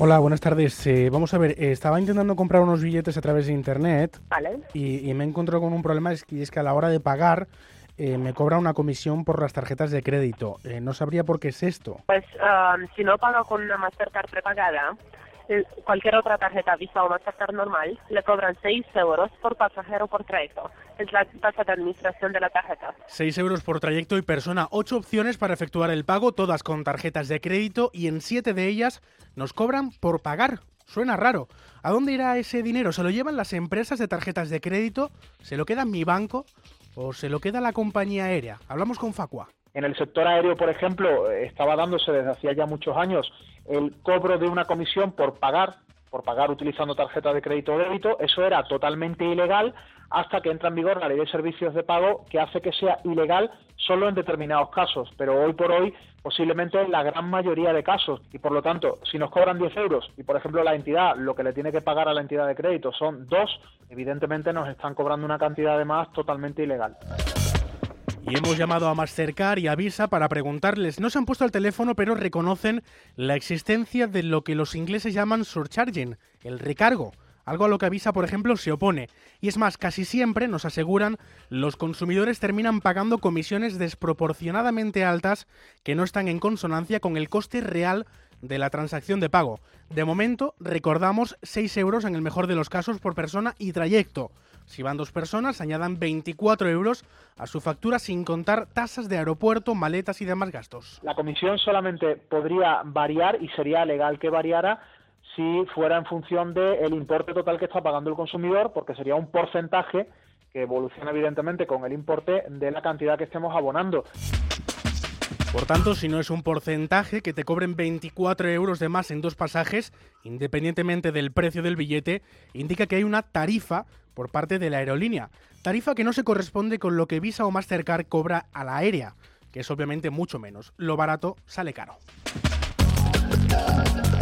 Hola, buenas tardes. Vamos a ver, estaba intentando comprar unos billetes a través de internet Vale. y me he encontrado con un problema, es que a la hora de pagar me cobra una comisión por las tarjetas de crédito. No sabría por qué es esto. Pues si no paga con una Mastercard prepagada, cualquier otra tarjeta Visa o Mastercard normal, le cobran 6 euros por pasajero por trayecto. Es la tasa de administración de la tarjeta. 6 euros por trayecto y persona, 8 opciones para efectuar el pago, todas con tarjetas de crédito y en 7 de ellas nos cobran por pagar. Suena raro. ¿A dónde irá ese dinero? ¿Se lo llevan las empresas de tarjetas de crédito? ¿Se lo queda mi banco? ¿O se lo queda la compañía aérea? Hablamos con Facua. En el sector aéreo, por ejemplo, estaba dándose desde hacía ya muchos años el cobro de una comisión por pagar utilizando tarjeta de crédito o débito. Eso era totalmente ilegal hasta que entra en vigor la Ley de Servicios de Pago, que hace que sea ilegal solo en determinados casos, pero hoy por hoy posiblemente en la gran mayoría de casos. Y por lo tanto, si nos cobran 10 euros y por ejemplo la entidad lo que le tiene que pagar a la entidad de crédito son 2, evidentemente nos están cobrando una cantidad de más totalmente ilegal. Y hemos llamado a Mastercard y a Visa para preguntarles. No se han puesto al teléfono, pero reconocen la existencia de lo que los ingleses llaman surcharging, el recargo. Algo a lo que Visa, por ejemplo, se opone. Y es más, casi siempre, nos aseguran, los consumidores terminan pagando comisiones desproporcionadamente altas que no están en consonancia con el coste real de la transacción de pago. De momento, recordamos 6 euros en el mejor de los casos por persona y trayecto. Si van 2 personas, añadan 24 euros a su factura sin contar tasas de aeropuerto, maletas y demás gastos. La comisión solamente podría variar y sería legal que variara si fuera en función del importe total que está pagando el consumidor, porque sería un porcentaje que evoluciona evidentemente con el importe de la cantidad que estemos abonando. Por tanto, si no es un porcentaje, que te cobren 24 euros de más en 2 pasajes, independientemente del precio del billete, indica que hay una tarifa por parte de la aerolínea. Tarifa que no se corresponde con lo que Visa o Mastercard cobra a la aérea, que es obviamente mucho menos. Lo barato sale caro.